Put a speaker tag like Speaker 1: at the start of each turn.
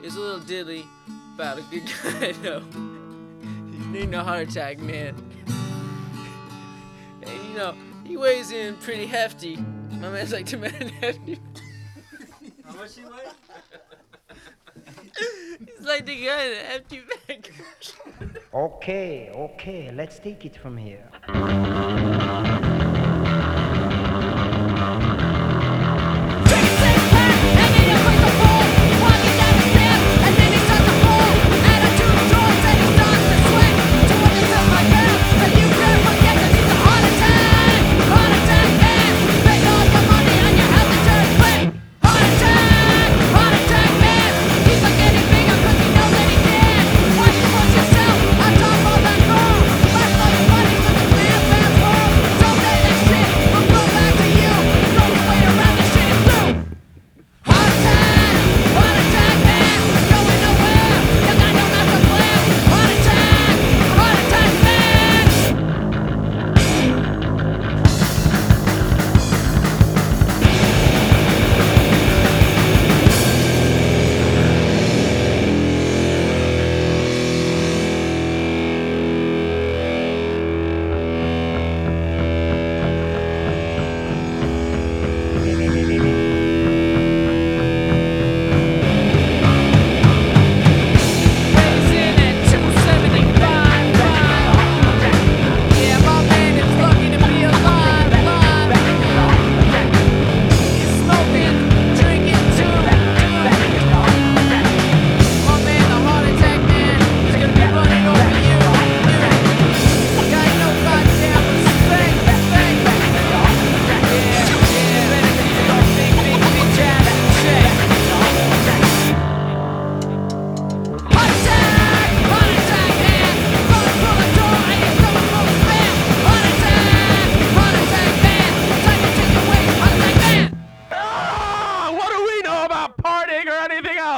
Speaker 1: It's a little diddly about a good guy, though. He need a heart attack, man. And he weighs in pretty hefty. My man's like the man hefty.
Speaker 2: How much he weigh?
Speaker 1: He's like the guy in the hefty bag.
Speaker 3: Okay, let's take it from here.